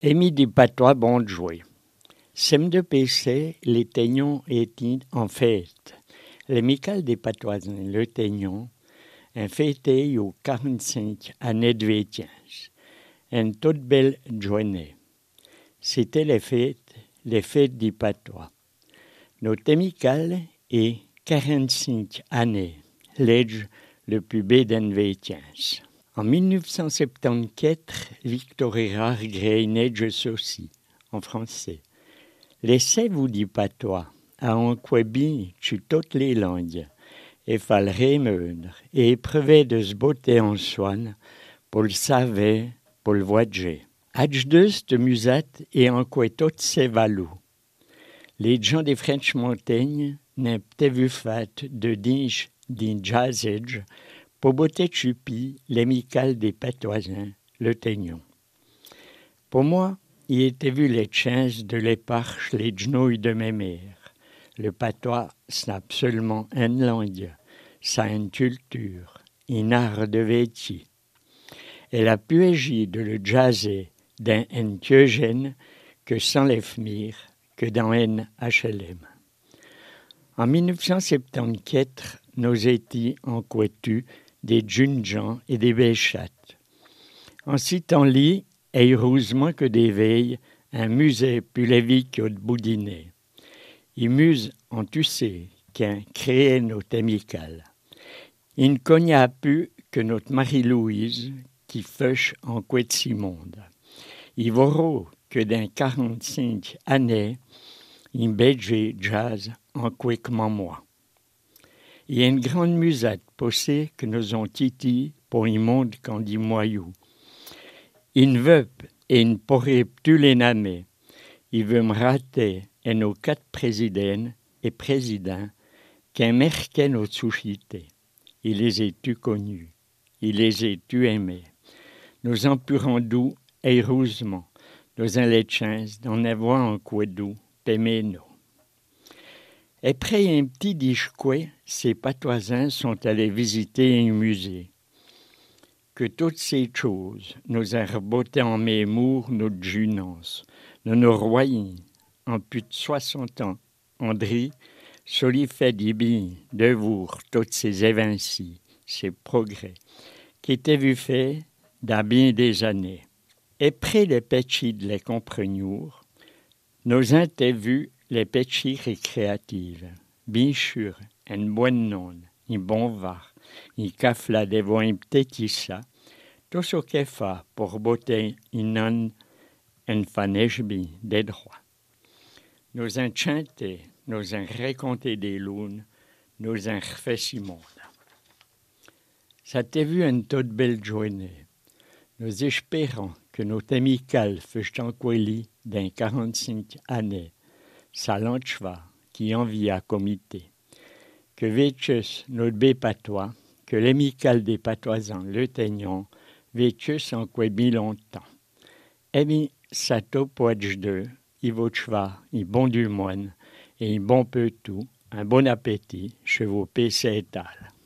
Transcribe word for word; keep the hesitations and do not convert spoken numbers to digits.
Émis du patois bon de jouer. Sem de P C, les Teignons étaient en fête. L'amical des patoisins, le Teignon, un fêté aux quarante-cinq années de vétiens. Une toute belle journée. C'était les fêtes, les fêtes du patois. Notre amical est quarante-cinq années, l'âge le plus bas d'un vétiens. En dix-neuf cent soixante-quatorze, Victor Érard crée une neige aussi, en français. Laissez-vous du patois, à en quoi bien tu toutes les langues, et fallerait meudre, et éprouver de se botter en soin, pour le savoir, pour le voyager. Adjdeus de musat et en quoi toutes ces valous. Les gens des French montagnes n'ont pas vu fait de dinge d'un jazzage, pour botter chupi, l'amical des patoisins, le Teignon. Pour moi, il était vu les chances de l'éparche, les genouilles de mes mères. Le patois, c'est absolument une langue, c'est une culture, un art de vétier. Et la poésie de le jazzer d'un N Thiogène que sans les fmir, que dans un H L M. En dix-neuf cent soixante-quatorze, nos étis en couetu des jeunes gens et des béchattes. En citant lit, et heureusement que des veilles, un musée plus lévi que de boudiner. Il muse en tu sais qu'un créé notre amical. Il ne cogna plus que notre Marie-Louise qui feuche en couette si monde. Il vaut que d'un quarante-cinq années, il bége jazz en couette comme moi. Il y a une grande musette posée que nous ont titi pour un monde qu'on dit moyou. Il ne veut et ne pourrait plus les nommer. Il veut me rater et nos quatre présidents et présidents qui marquaient notre société. Il les a tu connus. Il les a tu aimés. Nous en plus rendu heureusement. Nous en les chances d'en avoir un quoi doux, t'aimer nous. Après un petit discours, ces patoisins sont allés visiter un musée. Que toutes ces choses nous ont reboté en mémoire notre jeunesse. Nous nous royons, en plus de soixante ans, André, soli fait du bien de voir tous ces évincis, ces progrès, qui étaient vus faits dans bien des années. Et près les petits de les comprenions, nous avons vu les petits récréatives. Bien sûr, une bonne nonne, un bon var, un cafla devant un petit ça, tout ce qu'il fait pour botter une nonne, une faneige bien des droits. Nous avons chanté, nous avons raconté des lunes, nous avons refait si monde. Ça t'a vu une toute belle journée. Nous espérons que notre amical fasse encore lit d'un quarante-cinq années, sa lancheva qui envie à comité. Que vétus notre bé patois, que l'amical des patoisans, le Teignon, vétus en quoi bien longtemps. Eh bien, ça t'a pour deux, il vaut cheva, il bon du moine, et il bon peu tout, un bon appétit, chez vos P C étal.